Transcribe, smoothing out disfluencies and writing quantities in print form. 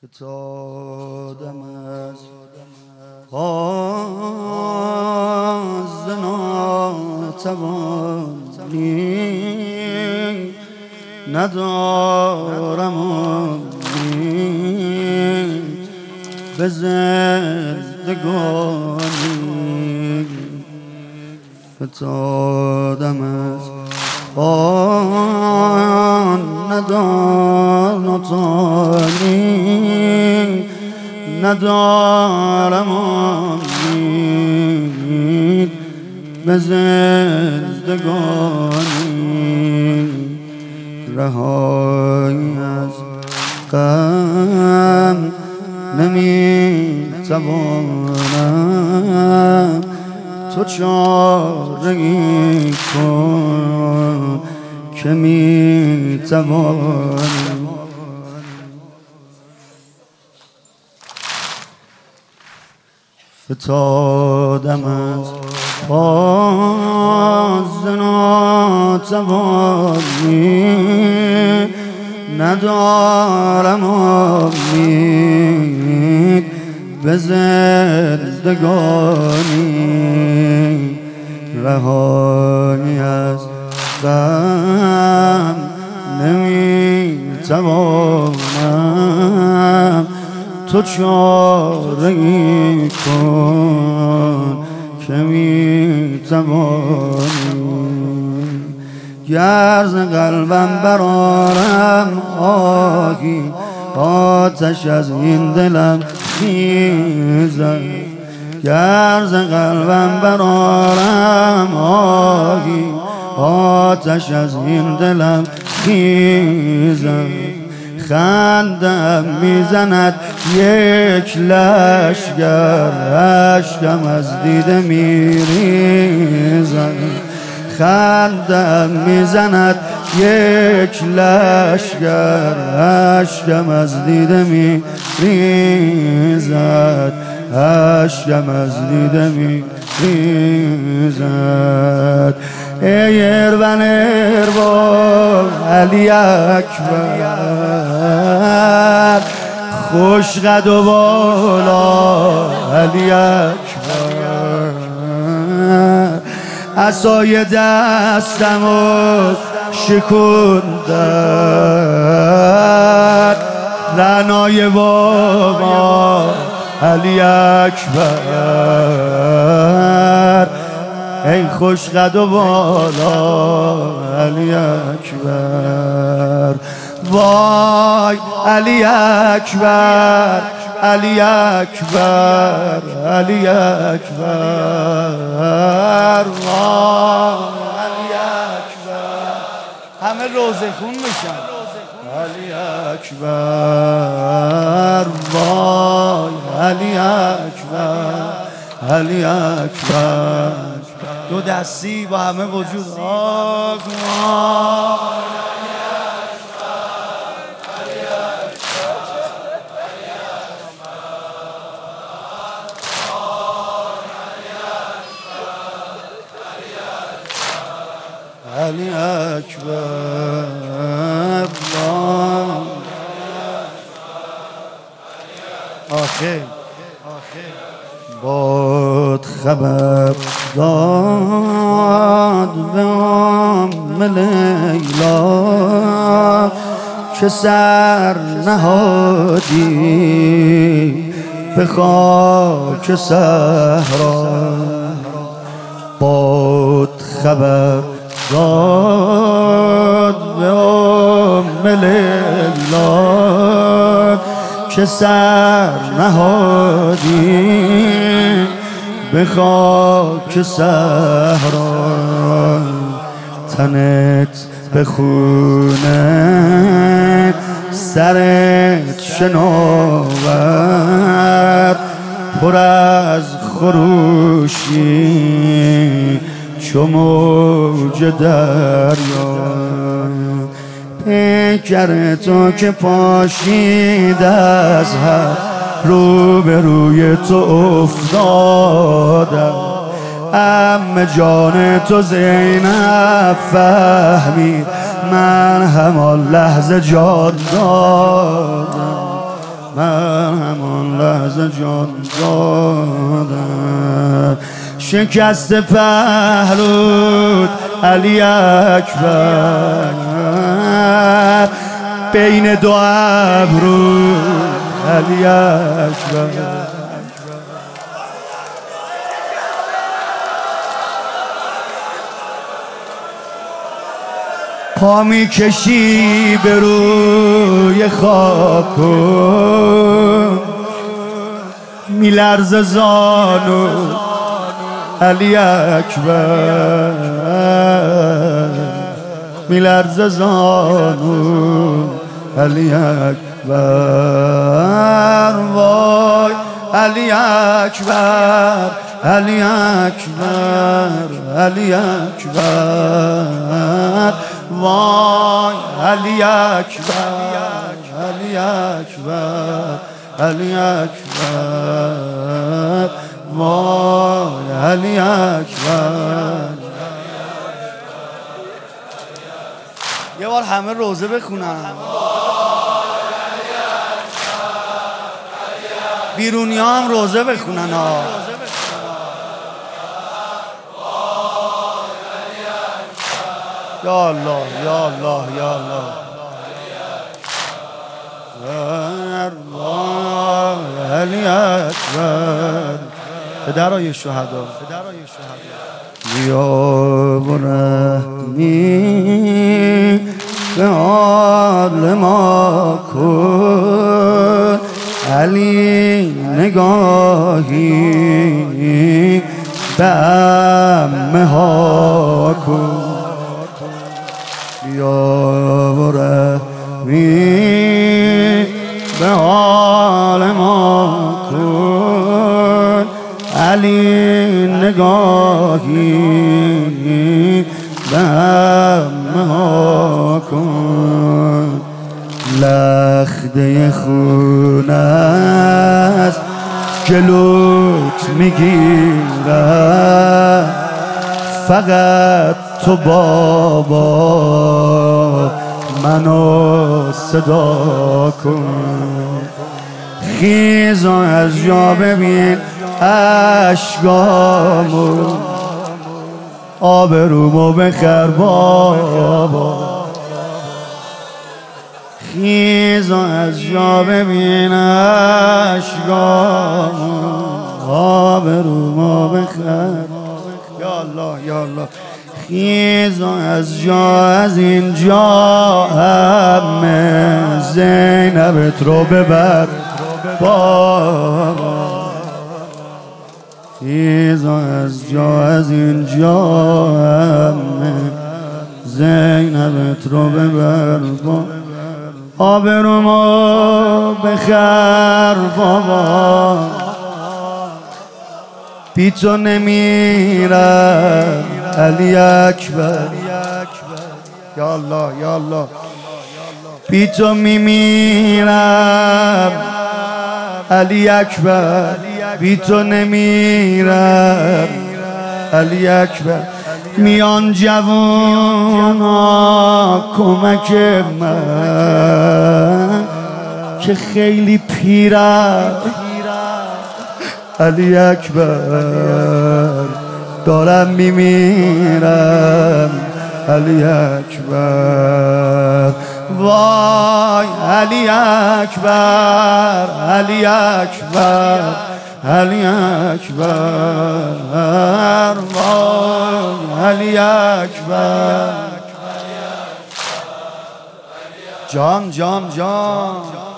فتادم از غاز ناتوانی، ندارم امید به زندگانی. فتادم از آن ندانستانی، ندارم امید به زندگانی. رهایی از غم نمیتوانم، تو چاره‌ای کن که میتوانم. فتادم از باز ناتوانی، ندارم امید به زندگانی. رهایی از غم نمیتوانم، تو چاره‌ای کن که میتوانی. گر ز قلبم برآرم آهی، آتش از این دلم خیزد. گر ز قلبم برآرم آهی، آتش از این دلم خیزد. خندم میزند یک لشگر، اشکم از دیده میریزد. خندم میزند یک لشگر، اشکم از دیده میریزد. اشکم از دیده میریزد. ای ارون ارباب علی اکبر، خوش قد و بالا علی اکبر. عصای دستم و شکندن، رعنای بابا علی اکبر. ای خوش قد و بالا علی اکبر. وای علی اکبر، علی اکبر، علی اکبر. وای علی اکبر. همه روزه خون میشن. علی اکبر. وای علی اکبر، علی اکبر. دو دستی با همه وجود. علی اکبر. آخه باد خبر داد به ام لیلا، که سر نهادی به خاک صحرا. باد خبر داد به ام لیلا، که سر نهادی به خاک صحرا. تنت به خونه سرت شناور، پر از خروشی چو موج دریا. پیکر تو که پاشید از هر روبروی تو افتادم، عم جان تو زینب فهمید من همان لحظه جان دادم. من همون لحظه جان دادم. شکست پهلوت علی اکبر، بین دو ابرو علی اکبر. پا می کشی به روی خاک و می لرزه زانو علی اکبر، می لرزه زانو علی اکبر. وای علی اکبر، علی اکبر، علی اکبر. وای علی اکبر، علی اکبر، علی اکبر. وای علی اکبر. یه بار همه روزه بخونن، بیرونی ها هم روزه بخونن ها. یا الله یا الله یا الله. علی اکبر. پدرای شهدا، بیا و رحمی به حال ما کن، علی نگاهی به عمه ها کن. بیا و رحمی به حال ما کن، علی نگاهی به عمه ها کن. لخته خون از جلوت میگیرم، فقط تو بابا منو صدا کن. خیز از جا ببین اشکامو، آبرومو بخر بابا. خیز از جا ببین اشکامو، آبرومو بخر. یا الله یا الله. خیز از جا، از اینجا همه زینبت رو ببر بابا. خیز از جا، از اینجا همه زینبت رو ببر بابا. آبرومو بخر بابا، بی تو نمیرم علی اکبر. یا الله یا الله. بی تو میمیرم علی اکبر، بی تو نمیرم علی اکبر. میان جوانا کمک من که خیلی پیرم علی اکبر، دارم میمیرم علی اکبر. وای علی اکبر، علی اکبر، علی اکبر. وای علی اکبر. جان جان جان.